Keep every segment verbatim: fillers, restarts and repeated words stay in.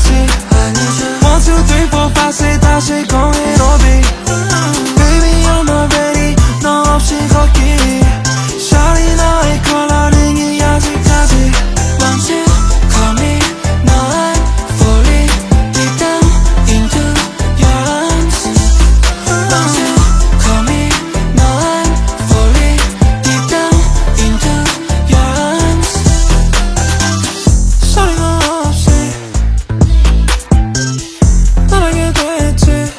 다시 one, two, three, four, five, six 다시 공이로 be Baby I'm not ready 너 없이 걷기 Shawty 너의 컬러링이 아직까지 Won't you call me now I'm fully deep down into your arms Won't you call me now I'm fully deep down into your arms 소리가 없이 떠나게 됐지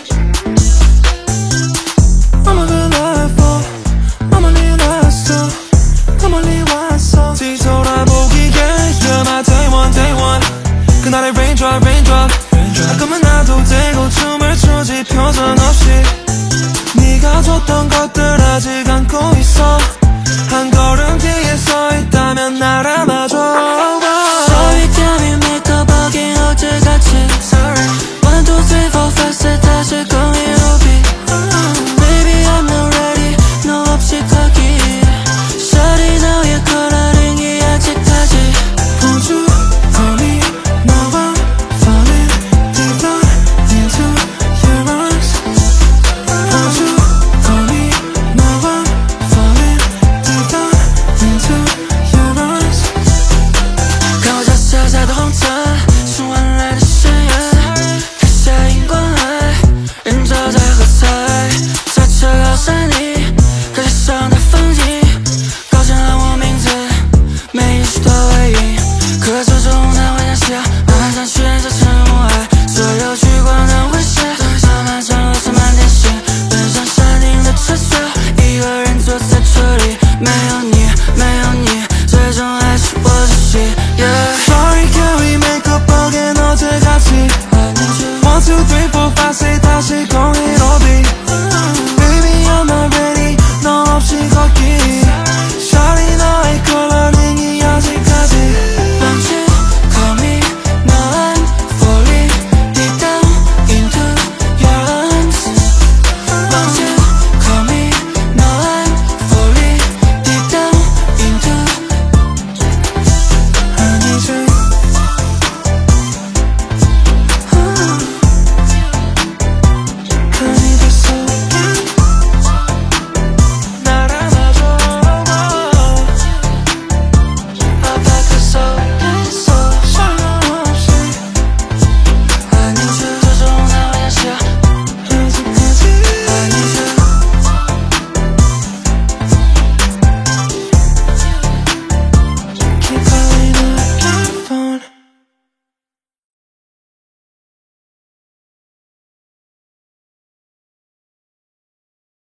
I'm a good life I'm only 왔어 I'm only 왔어 뒤돌아보기에 You're my day one day one 그날의 raindrop raindrop 아까만 나도 되고 춤을 추지 표정 없이 네가 줬던 것들 아직 안고 있어